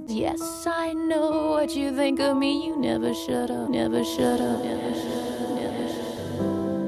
Yes, I know what you think of me. You never shut up, never shut up, never shut up, never shut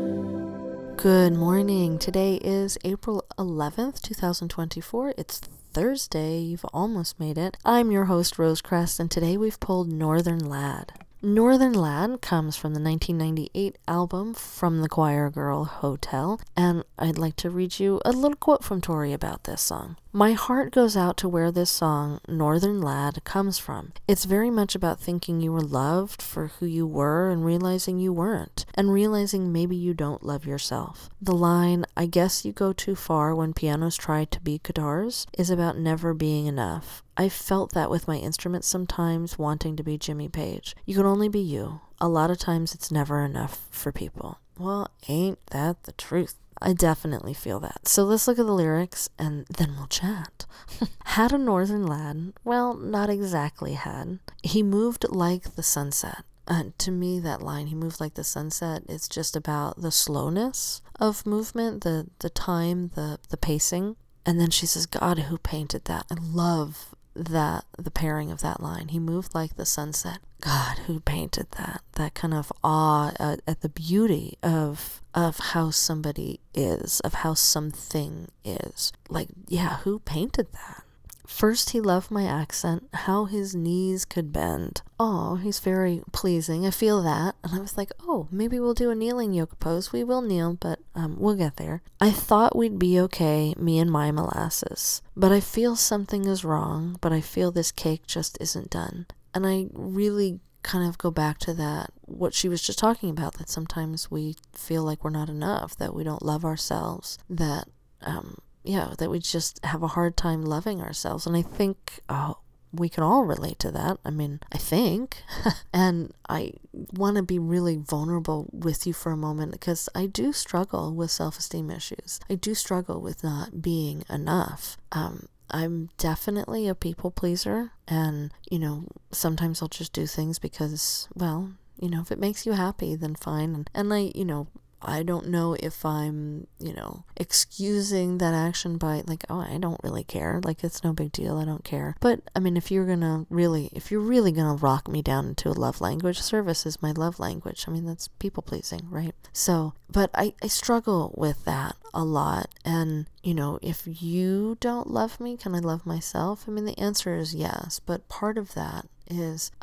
up. Good morning. Today is April 11th, 2024. It's Thursday. You've almost made it. I'm your host, Rose Crest, and today we've pulled Northern Lad. Northern Lad comes from the 1998 album From the Choir Girl Hotel, and I'd like to read you a little quote from Tori about this song. My heart goes out to where this song, Northern Lad, comes from. It's very much about thinking you were loved for who you were and realizing you weren't, and realizing maybe you don't love yourself. The line, I guess you go too far when pianos try to be guitars, is about never being enough. I felt that with my instruments sometimes, wanting to be Jimmy Page. You can only be you. A lot of times it's never enough for people. Well, ain't that the truth? I definitely feel that. So let's look at the lyrics and then we'll chat. Had a Northern Lad? Well, not exactly had. He moved like the sunset. To me, that line, he moved like the sunset, it's just about the slowness of movement, the time, the pacing. And then she says, God, who painted that? I love that, the pairing of that line. He moved like the sunset. God, who painted that? That kind of awe at the beauty of how somebody is, of how something is. Like, yeah, who painted that? First he loved my accent, how his knees could bend. Oh, he's very pleasing. I feel that. And I was like, oh, maybe we'll do a kneeling yoga pose. We will kneel, but we'll get there. I thought we'd be okay, me and my molasses. But I feel something is wrong, but I feel this cake just isn't done. And I really kind of go back to that, what she was just talking about, that sometimes we feel like we're not enough, that we don't love ourselves, that that we just have a hard time loving ourselves. And I think we can all relate to that. I mean, I think. And I want to be really vulnerable with you for a moment because I do struggle with self-esteem issues. I do struggle with not being enough. I'm definitely a people pleaser. And, sometimes I'll just do things because, well, if it makes you happy, then fine. And I don't know if I'm, excusing that action by like, oh, I don't really care. Like, it's no big deal. I don't care. But I mean, if you're really gonna rock me down into a love language, service is my love language. I mean, that's people pleasing, right? So, but I struggle with that a lot. And, if you don't love me, can I love myself? I mean, the answer is yes. But part of that is,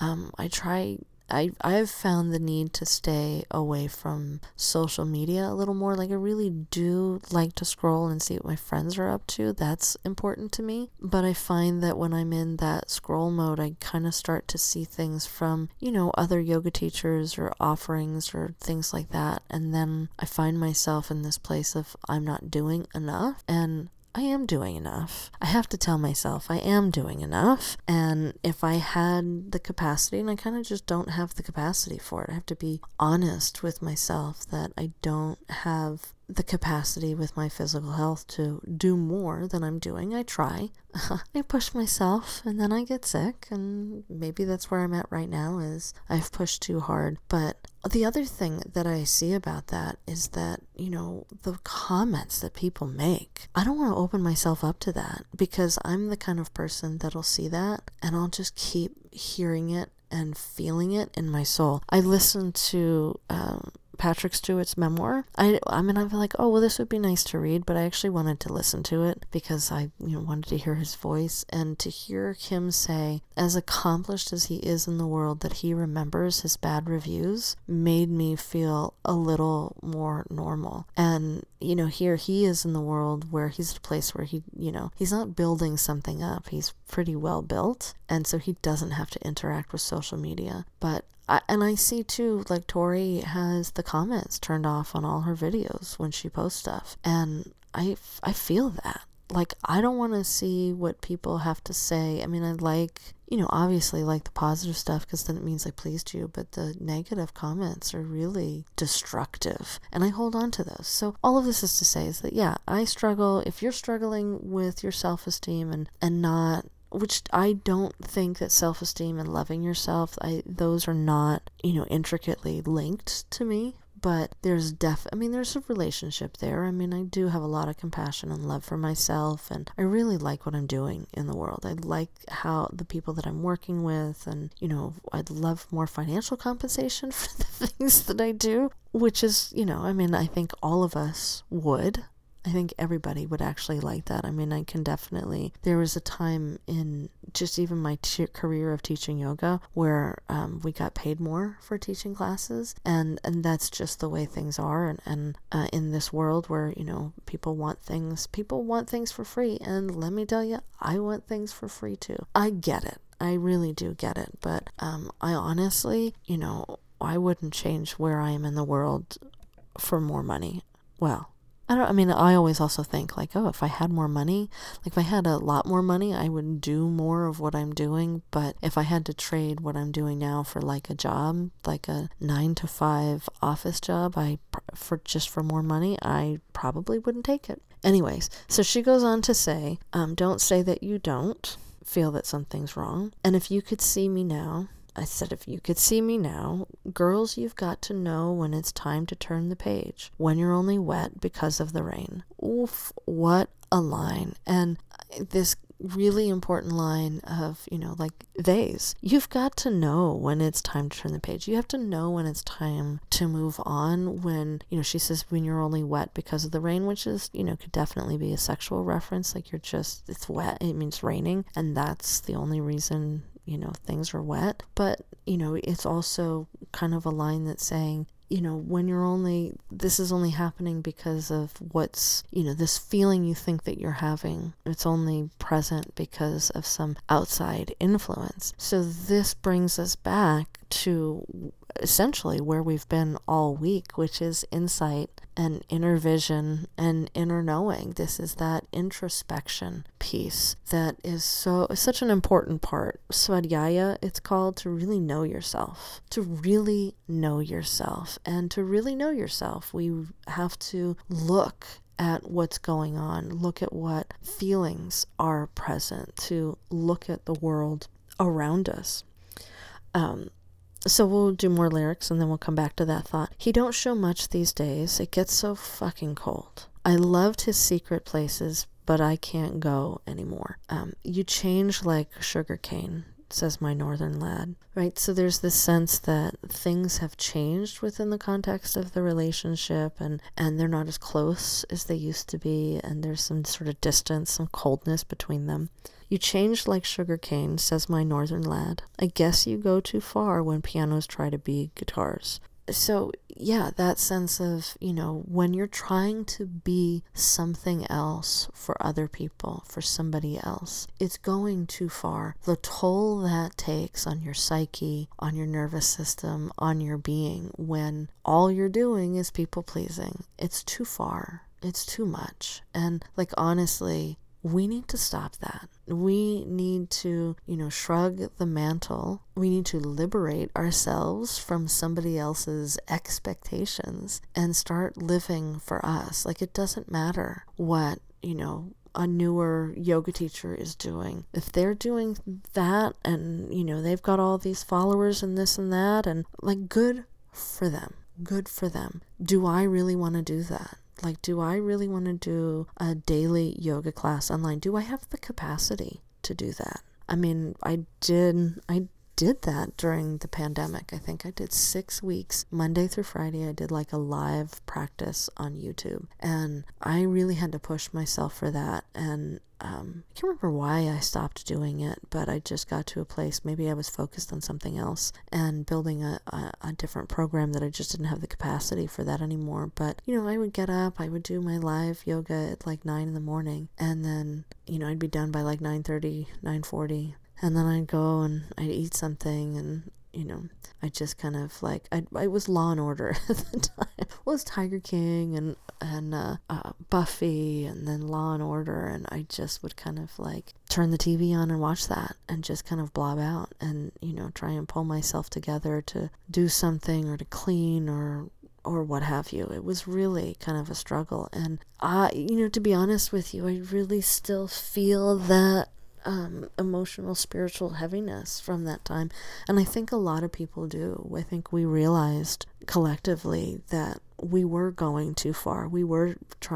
I've found the need to stay away from social media a little more. Like, I really do like to scroll and see what my friends are up to. That's important to me. But I find that when I'm in that scroll mode, I kind of start to see things from, other yoga teachers or offerings or things like that. And then I find myself in this place of I'm not doing enough. And I am doing enough. I have to tell myself I am doing enough. And if I had the capacity, and I kind of just don't have the capacity for it, I have to be honest with myself that I don't have the capacity with my physical health to do more than I'm doing. I try. I push myself and then I get sick, and maybe that's where I'm at right now, is I've pushed too hard. But the other thing that I see about that is that, the comments that people make, I don't want to open myself up to that, because I'm the kind of person that'll see that and I'll just keep hearing it and feeling it in my soul. I listened to Patrick Stewart's memoir. I mean, I'm like, oh, well, this would be nice to read, but I actually wanted to listen to it because I, wanted to hear his voice, and to hear him say, as accomplished as he is in the world, that he remembers his bad reviews made me feel a little more normal. And, here he is in the world where he's at a place where he, he's not building something up. He's pretty well built. And so he doesn't have to interact with social media. But I see too, like, Tori has the comments turned off on all her videos when she posts stuff. And I feel that. Like, I don't want to see what people have to say. I mean, I like, obviously like the positive stuff because then it means I pleased you. But the negative comments are really destructive. And I hold on to those. So all of this is to say is that, yeah, I struggle. If you're struggling with your self-esteem and not, which I don't think that self-esteem and loving yourself, those are not, intricately linked to me. but there's there's a relationship there. I mean, I do have a lot of compassion and love for myself, and I really like what I'm doing in the world. I like how the people that I'm working with, and, you know, I'd love more financial compensation for the things that I do, which is, you know, I mean, I think all of us would. I think everybody would actually like that. I mean, there was a time in just even my career of teaching yoga where we got paid more for teaching classes, and that's just the way things are, and in this world where, you know, people want things for free, and let me tell you, I want things for free too. I get it. I really do get it, but I honestly, you know, I wouldn't change where I am in the world for more money. Well, I always also think like, oh, if I had more money, like if I had a lot more money, I would do more of what I'm doing. But if I had to trade what I'm doing now for like a job, like a 9-to-5 office job, for more money, I probably wouldn't take it. Anyways, so she goes on to say, don't say that you don't feel that something's wrong. And if you could see me now, I said, if you could see me now, girls, you've got to know when it's time to turn the page, when you're only wet because of the rain. Oof, what a line. And this really important line of, you know, like theys. You've got to know when it's time to turn the page. You have to know when it's time to move on. When, you know, she says when you're only wet because of the rain, which is, you know, could definitely be a sexual reference. Like it's wet, it means raining, and that's the only reason, you know, things are wet. But, you know, it's also kind of a line that's saying, you know, this is only happening because of what's, you know, this feeling you think that you're having. It's only present because of some outside influence. So this brings us back to essentially where we've been all week, which is insight and inner vision and inner knowing. This is that introspection piece that is such an important part. Svadhyaya, it's called, to really know yourself. To really know yourself. And to really know yourself, we have to look at what's going on, look at what feelings are present, to look at the world around us. So we'll do more lyrics and then we'll come back to that thought. He don't show much these days. It gets so fucking cold. I loved his secret places, but I can't go anymore. You change like sugarcane, says my northern lad. Right? So there's this sense that things have changed within the context of the relationship, and they're not as close as they used to be, and there's some sort of distance, some coldness between them. You changed like sugarcane, says my northern lad. I guess you go too far when pianos try to be guitars. So, yeah, that sense of, you know, when you're trying to be something else for other people, for somebody else, it's going too far. The toll that takes on your psyche, on your nervous system, on your being, when all you're doing is people pleasing. It's too far. It's too much. And, like, honestly, we need to stop that. We need to, you know, shrug the mantle. We need to liberate ourselves from somebody else's expectations and start living for us. Like, it doesn't matter what, you know, a newer yoga teacher is doing. If they're doing that and, you know, they've got all these followers and this and that, and like, good for them. Good for them. Do I really want to do that? Like, do I really want to do a daily yoga class online? Do I have the capacity to do that? I mean, I did that during the pandemic. I think I did 6 weeks, Monday through Friday. I did like a live practice on YouTube, and I really had to push myself for that. And I can't remember why I stopped doing it, but I just got to a place, maybe I was focused on something else and building a different program that I just didn't have the capacity for that anymore. But, you know, I would get up, I would do my live yoga at like 9 in the morning, and then, you know, I'd be done by like 9:30, 9:40. And then I'd go and I'd eat something, and, you know, I just kind of like, I was Law and Order at the time. It was Tiger King and Buffy, and then Law and Order, and I just would kind of like turn the TV on and watch that and just kind of blob out and, you know, try and pull myself together to do something or to clean or what have you. It was really kind of a struggle. And you know, to be honest with you, I really still feel that emotional, spiritual heaviness from that time. And I think a lot of people do. I think we realized collectively that we were going too far. We were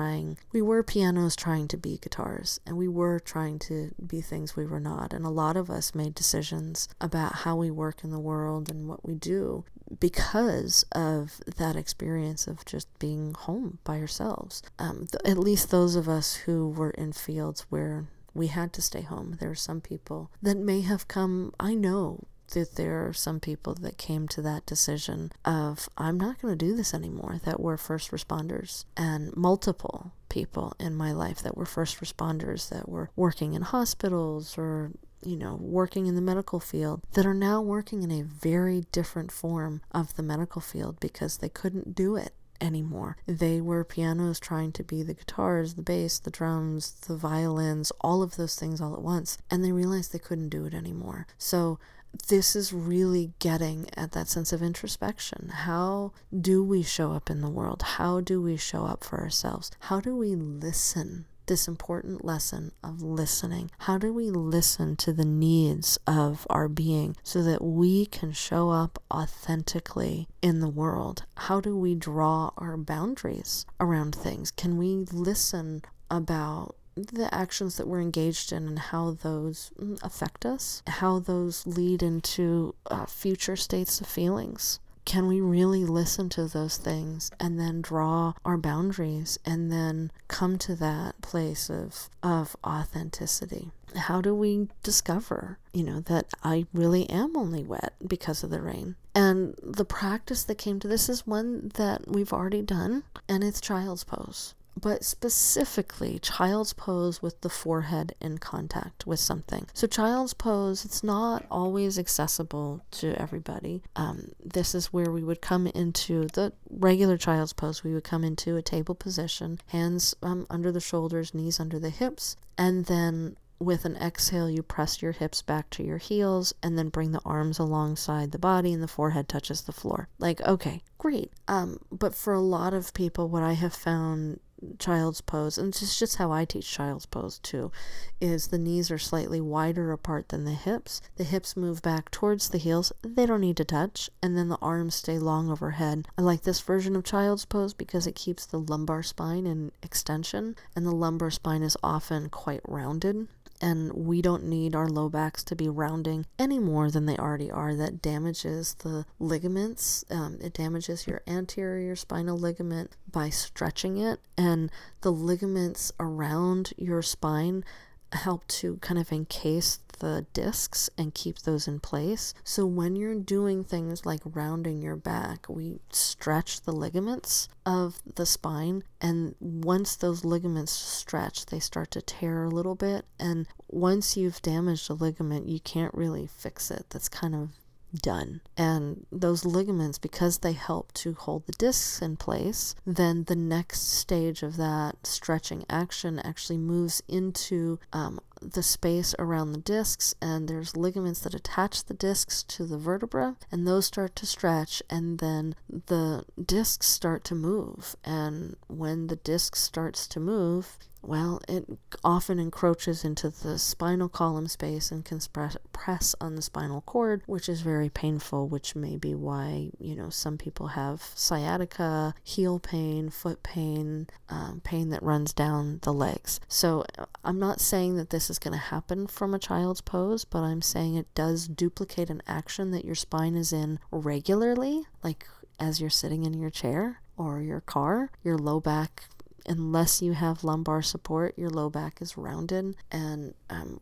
pianos trying to be guitars, and we were trying to be things we were not. And a lot of us made decisions about how we work in the world and what we do because of that experience of just being home by ourselves. At least those of us who were in fields where we had to stay home. There are some people that may have come, I know that there are some people that came to that decision of, I'm not going to do this anymore, that were first responders, and multiple people in my life that were first responders that were working in hospitals or working in the medical field, that are now working in a very different form of the medical field because they couldn't do it anymore. They were pianos trying to be the guitars, the bass, the drums, the violins, all of those things all at once, and they realized they couldn't do it anymore. So this is really getting at that sense of introspection. How do we show up in the world? How do we show up for ourselves? How do we listen? This important lesson of listening. How do we listen to the needs of our being so that we can show up authentically in the world? How do we draw our boundaries around things? Can we listen about the actions that we're engaged in and how those affect us, how those lead into future states of feelings? Can we really listen to those things and then draw our boundaries and then come to that place of authenticity? How do we discover, that I really am only wet because of the rain? And the practice that came to this is one that we've already done, and it's child's pose. But specifically child's pose with the forehead in contact with something. So child's pose, it's not always accessible to everybody. This is where we would come into the regular child's pose. We would come into a table position, hands under the shoulders, knees under the hips, and then with an exhale, you press your hips back to your heels and then bring the arms alongside the body and the forehead touches the floor. Okay, great. But for a lot of people, what I have found child's pose, and this is just how I teach child's pose too, is the knees are slightly wider apart than the hips. The hips move back towards the heels. They don't need to touch. And then the arms stay long overhead. I like this version of child's pose because it keeps the lumbar spine in extension, and the lumbar spine is often quite rounded. And we don't need our low backs to be rounding any more than they already are. That damages the ligaments. It damages your anterior spinal ligament by stretching it. And the ligaments around your spine help to kind of encase the discs and keep those in place. So when you're doing things like rounding your back, we stretch the ligaments of the spine, and once those ligaments stretch, they start to tear a little bit, and once you've damaged a ligament, you can't really fix it. That's kind of done. And those ligaments, because they help to hold the discs in place, then the next stage of that stretching action actually moves into the space around the discs, and there's ligaments that attach the discs to the vertebra, and those start to stretch, and then the discs start to move. And when the disc starts to move, well, it often encroaches into the spinal column space and can press on the spinal cord, which is very painful, which may be why, some people have sciatica, heel pain, foot pain, pain that runs down the legs. So I'm not saying that this is going to happen from a child's pose, but I'm saying it does duplicate an action that your spine is in regularly, like as you're sitting in your chair or your car. Your low back, unless you have lumbar support, your low back is rounded. And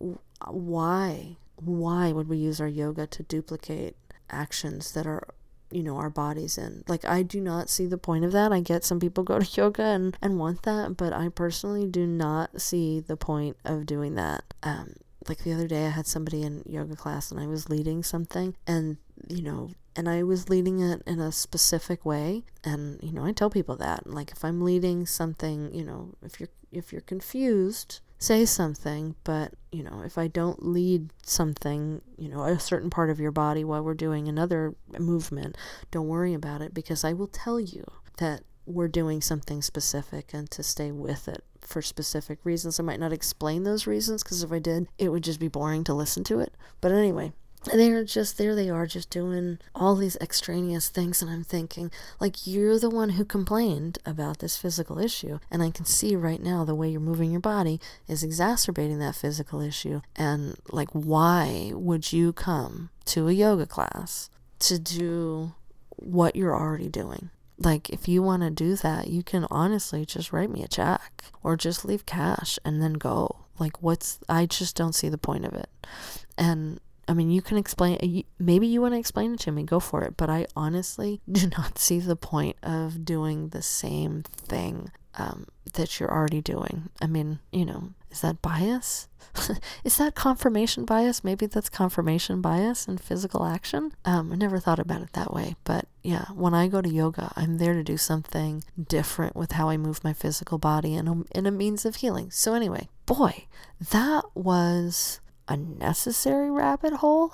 why would we use our yoga to duplicate actions that are our bodies in? I do not see the point of that. I get some people go to yoga and want that, but I personally do not see the point of doing that. The other day I had somebody in yoga class and I was leading something, and and I was leading it in a specific way. And, I tell people that, if I'm leading something, if you're confused, say something. But, if I don't lead something, a certain part of your body while we're doing another movement, don't worry about it, because I will tell you that we're doing something specific and to stay with it for specific reasons. I might not explain those reasons, because if I did, it would just be boring to listen to it. But anyway, there they are, just doing all these extraneous things, and I'm thinking, like, you're the one who complained about this physical issue, and I can see right now the way you're moving your body is exacerbating that physical issue. And like, why would you come to a yoga class to do what you're already doing? Like, if you want to do that, you can honestly just write me a check or just leave cash and then go. Like, I just don't see the point of it. And I mean, you can explain, maybe you want to explain it to me, go for it. But I honestly do not see the point of doing the same thing that you're already doing. I mean, is that bias? Is that confirmation bias? Maybe that's confirmation bias in physical action. I never thought about it that way. But yeah, when I go to yoga, I'm there to do something different with how I move my physical body and in a means of healing. So anyway, boy, that was a necessary rabbit hole.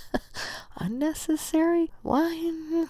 Unnecessary? Why?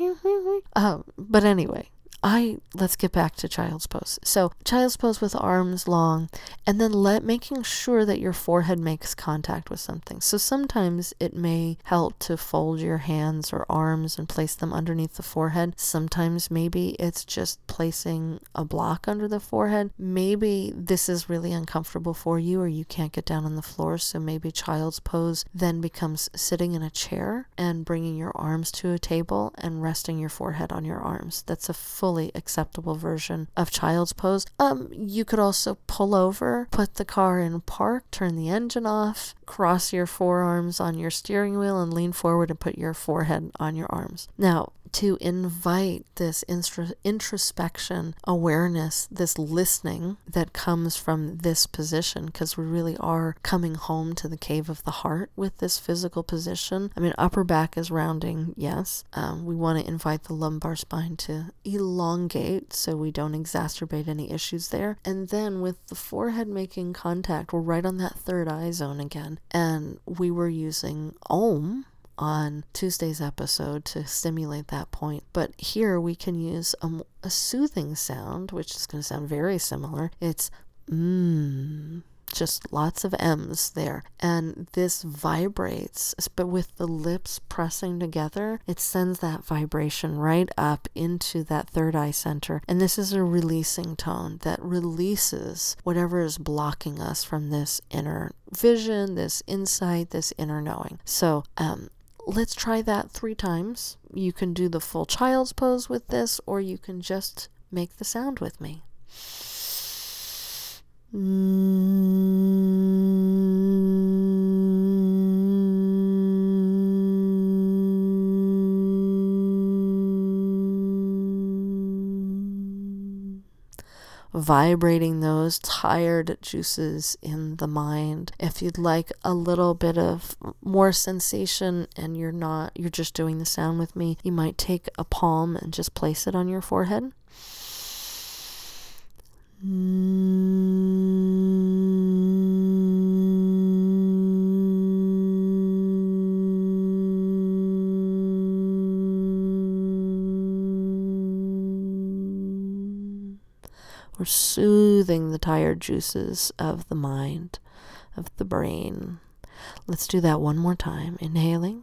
But anyway, let's get back to child's pose. So child's pose with arms long, and then making sure that your forehead makes contact with something. So sometimes it may help to fold your hands or arms and place them underneath the forehead. Sometimes maybe it's just placing a block under the forehead. Maybe this is really uncomfortable for you, or you can't get down on the floor. So maybe child's pose then becomes sitting in a chair and bringing your arms to a table and resting your forehead on your arms. That's a fully acceptable version of child's pose. You could also pull over, put the car in park, turn the engine off, cross your forearms on your steering wheel and lean forward and put your forehead on your arms. Now, to invite this introspection, awareness, this listening that comes from this position, because we really are coming home to the cave of the heart with this physical position. I mean, upper back is rounding, yes. We want to invite the lumbar spine to elongate so we don't exacerbate any issues there. And then with the forehead making contact, we're right on that third eye zone again. And we were using Om on Tuesday's episode to stimulate that point. But here we can use a soothing sound, which is going to sound very similar. It's just lots of M's there. And this vibrates, but with the lips pressing together, it sends that vibration right up into that third eye center. And this is a releasing tone that releases whatever is blocking us from this inner vision, this insight, this inner knowing. So, let's try that 3 times. You can do the full child's pose with this, or you can just make the sound with me. Vibrating those tired juices in the mind. If you'd like a little bit of more sensation and you're just doing the sound with me, you might take a palm and just place it on your forehead. We're soothing the tired juices of the mind, of the brain. Let's do that one more time. Inhaling.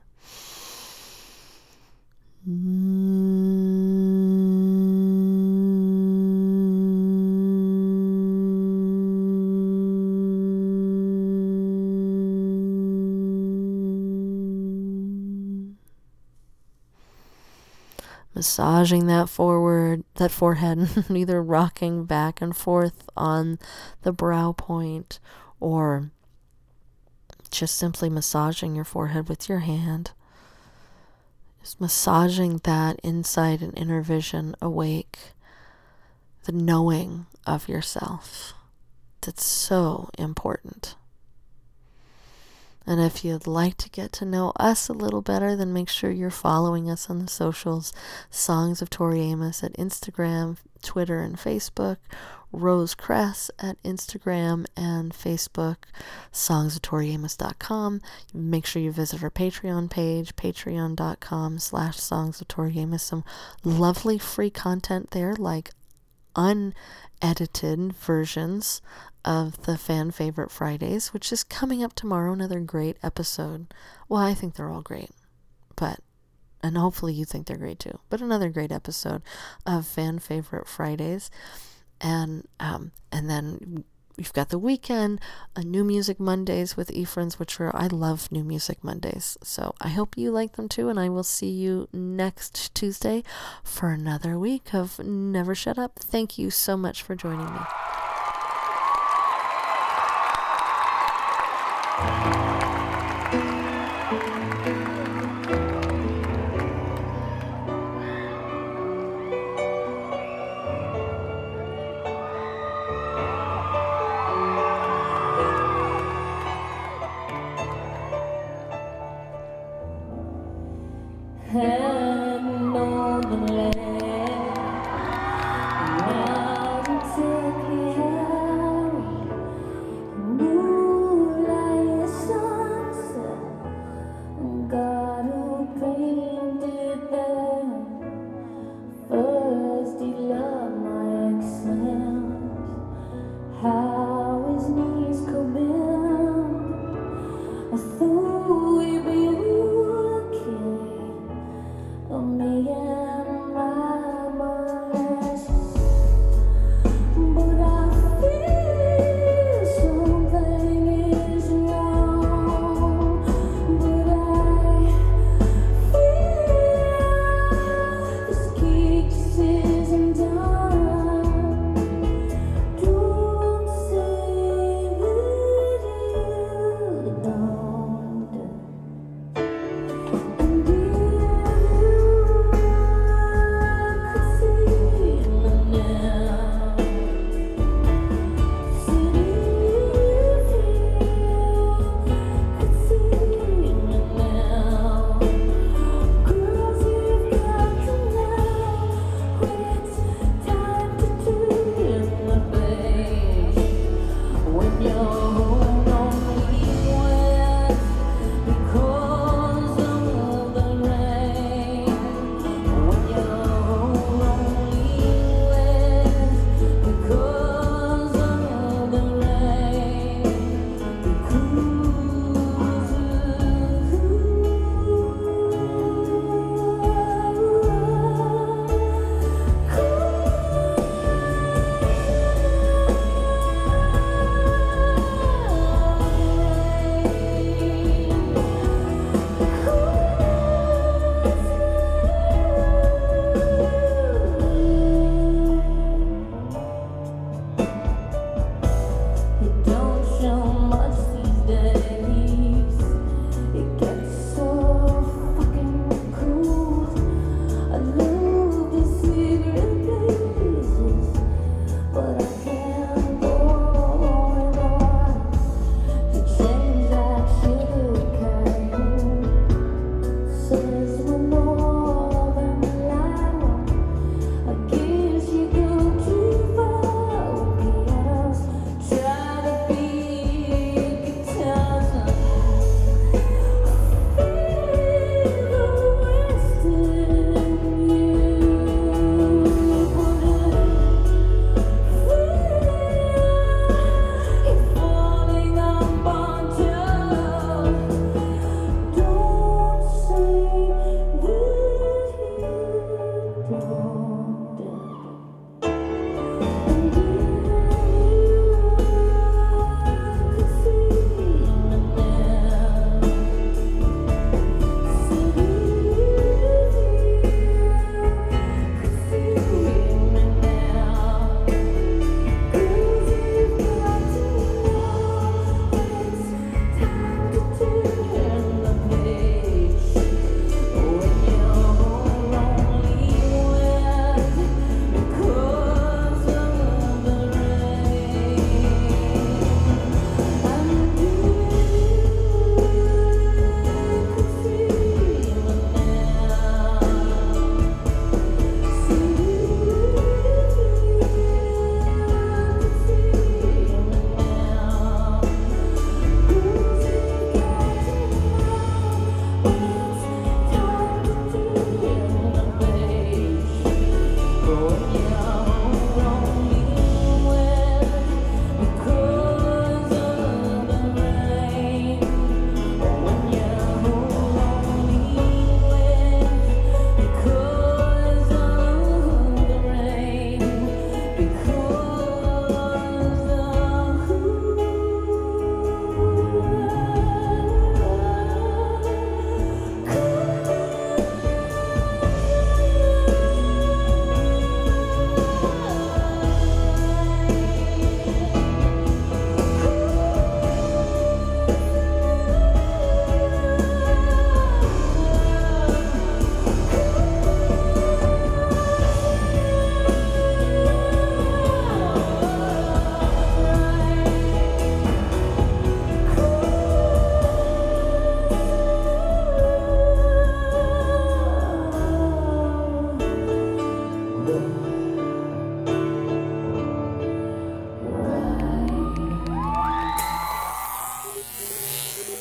Massaging that forehead, either rocking back and forth on the brow point, or just simply massaging your forehead with your hand. Just massaging that insight and inner vision awake, the knowing of yourself. That's so important. And if you'd like to get to know us a little better, then make sure you're following us on the socials. Songs of Tori Amos at Instagram, Twitter, and Facebook. Rose Cress at Instagram and Facebook, songsoftoriamos.com. Make sure you visit our Patreon page, patreon.com/songsoftoriamos. Some lovely free content there, like unedited versions of the Fan Favorite Fridays, which is coming up tomorrow. Another great episode. Well, I think they're all great, and hopefully you think they're great too. But another great episode of Fan Favorite Fridays. And then we've got the weekend, New Music Mondays with eFriends, I love New Music Mondays. So I hope you like them too, and I will see you next Tuesday for another week of Never Shut Up. Thank you so much for joining me. Heaven on the land, loud and sickly Harry, moonlight sunset, God who painted them. First he loved my accent, how his knees could bend. I thought we'd be me and my molestes, but I feel something is wrong, but I feel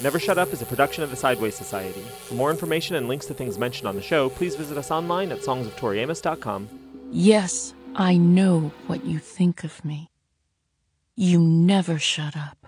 Never Shut Up is a production of the Sideways Society. For more information and links to things mentioned on the show, please visit us online at songsoftoriamos.com. Yes, I know what you think of me. You never shut up.